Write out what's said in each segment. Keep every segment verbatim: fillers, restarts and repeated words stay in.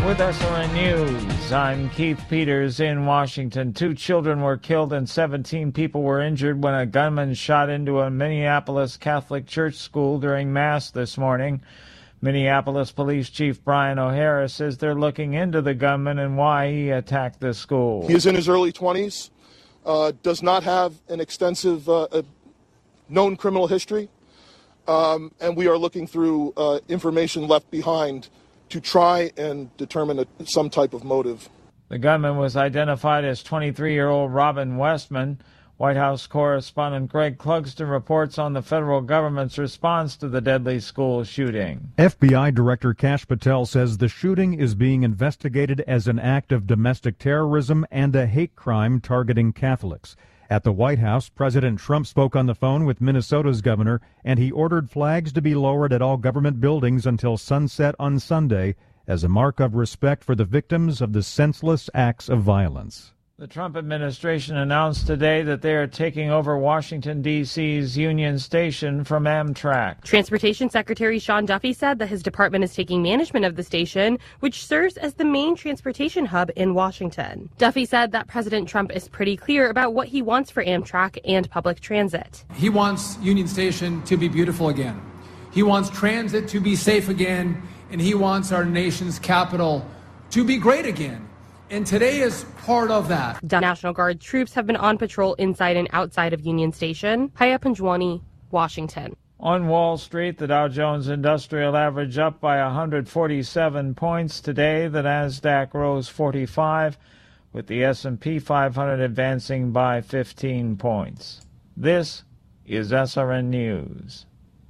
With S R N News, I'm Keith Peters in Washington. Two children were killed and seventeen people were injured when a gunman shot into a Minneapolis Catholic church school during Mass this morning. Minneapolis Police Chief Brian O'Hara says they're looking into the gunman and why he attacked the school. He is in his early twenties, uh, does not have an extensive uh, uh, known criminal history, um, and we are looking through uh, information left behind to try and determine a, some type of motive. The gunman was identified as twenty-three-year-old Robin Westman. White House correspondent Greg Clugston reports on the federal government's response to the deadly school shooting. F B I Director Kash Patel says the shooting is being investigated as an act of domestic terrorism and a hate crime targeting Catholics. At the White House, President Trump spoke on the phone with Minnesota's governor, and he ordered flags to be lowered at all government buildings until sunset on Sunday as a mark of respect for the victims of the senseless acts of violence. The Trump administration announced today that they are taking over Washington, D C's Union Station from Amtrak. Transportation Secretary Sean Duffy said that his department is taking management of the station, which serves as the main transportation hub in Washington. Duffy said that President Trump is pretty clear about what he wants for Amtrak and public transit. He wants Union Station to be beautiful again. He wants transit to be safe again, and he wants our nation's capital to be great again. And today is part of that. National Guard troops have been on patrol inside and outside of Union Station. Haya Panjwani, Washington. On Wall Street, the Dow Jones Industrial Average up by one hundred forty-seven points today. The Nasdaq rose forty-five, with the S and P five hundred advancing by fifteen points. This is S R N News.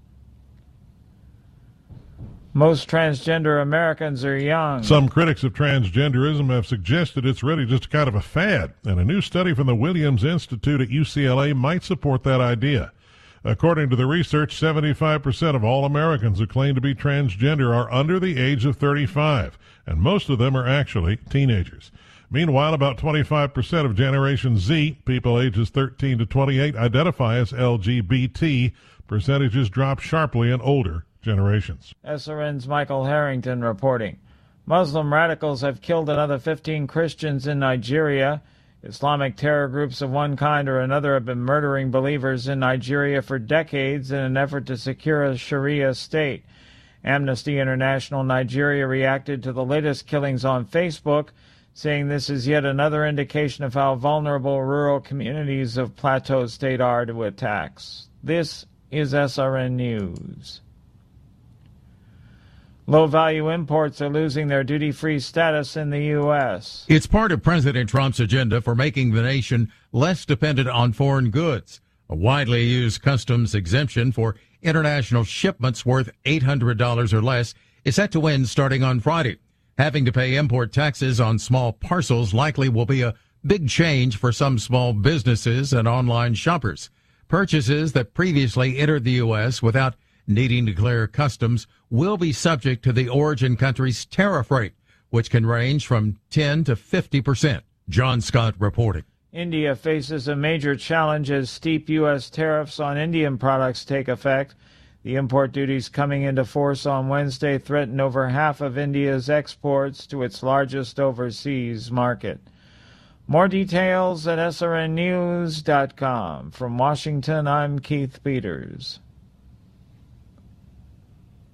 Most transgender Americans are young. Some critics of transgenderism have suggested it's really just kind of a fad, and a new study from the Williams Institute at U C L A might support that idea. According to the research, seventy-five percent of all Americans who claim to be transgender are under the age of thirty-five, and most of them are actually teenagers. Meanwhile, about twenty-five percent of Generation Z, people ages thirteen to twenty-eight, identify as L G B T. Percentages drop sharply in older generations. S R N's Michael Harrington reporting. Muslim radicals have killed another fifteen Christians in Nigeria. Islamic terror groups of one kind or another have been murdering believers in Nigeria for decades in an effort to secure a Sharia state. Amnesty International Nigeria reacted to the latest killings on Facebook, saying this is yet another indication of how vulnerable rural communities of Plateau State are to attacks. This is S R N News. Low-value imports are losing their duty-free status in the U S. It's part of President Trump's agenda for making the nation less dependent on foreign goods. A widely used customs exemption for international shipments worth eight hundred dollars or less is set to end starting on Friday. Having to pay import taxes on small parcels likely will be a big change for some small businesses and online shoppers. Purchases that previously entered the U S without needing to clear customs will be subject to the origin country's tariff rate, which can range from ten to fifty percent. John Scott reporting. India faces a major challenge as steep U S tariffs on Indian products take effect. The import duties coming into force on Wednesday threaten over half of India's exports to its largest overseas market. More details at S R N news dot com. From Washington, I'm Keith Peters.